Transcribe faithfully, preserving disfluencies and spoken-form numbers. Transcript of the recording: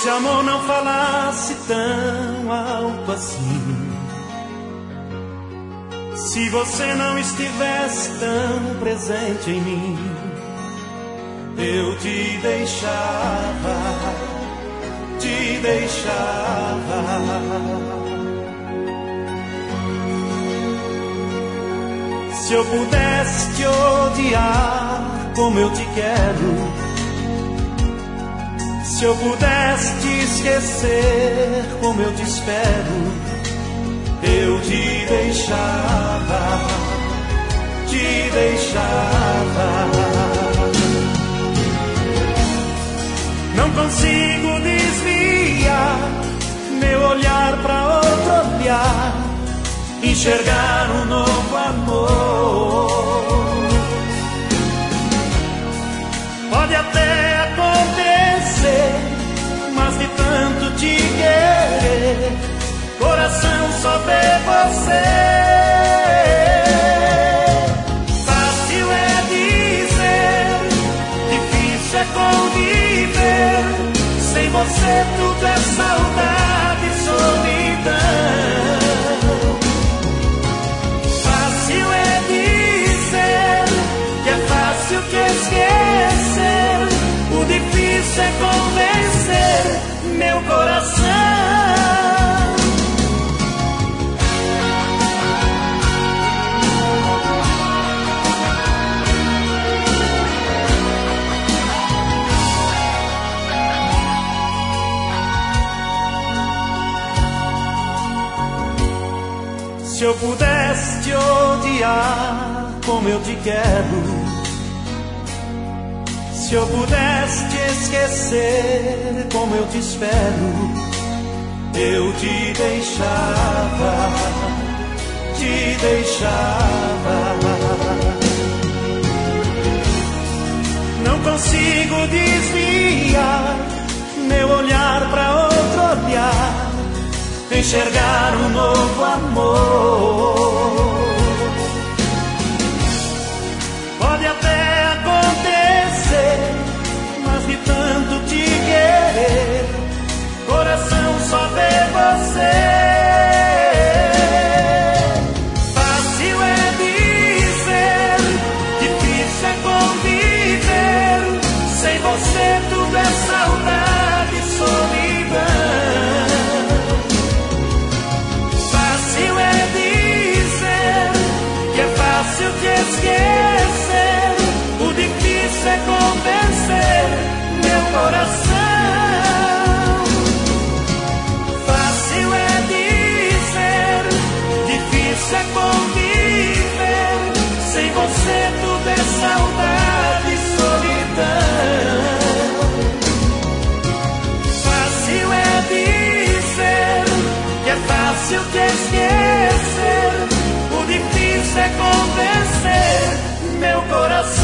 amor não falasse tão alto assim, se você não estivesse tão presente em mim, eu te deixava, te deixava. Se eu pudesse te odiar como eu te quero, se eu pudesse te esquecer como eu te espero, eu te deixava, te deixava. Não consigo desviar meu olhar pra outro olhar, enxergar um novo amor. Pode até acontecer, mas de tanto te querer, coração só vê você. Fácil é dizer, difícil é conviver, sem você tudo é saudade e solidão. Fácil é dizer que é fácil te esquecer, o difícil é convencer meu coração. Se eu pudesse te odiar como eu te quero, se eu pudesse te esquecer como eu te espero, eu te deixava, te deixava. Não consigo desviar meu olhar pra outro olhar, enxergar um novo amor. Pode até acontecer, mas de tanto te querer, coração só vê você. Fácil é dizer, difícil é conviver, sem você tudo é saudade e solidão. Fácil é dizer que é fácil te esquecer, o difícil é convencer meu coração. Fácil é dizer, difícil é conviver, sem você tudo é saudade e solidão. Fácil é dizer que é fácil te esquecer, o difícil é convencer meu coração.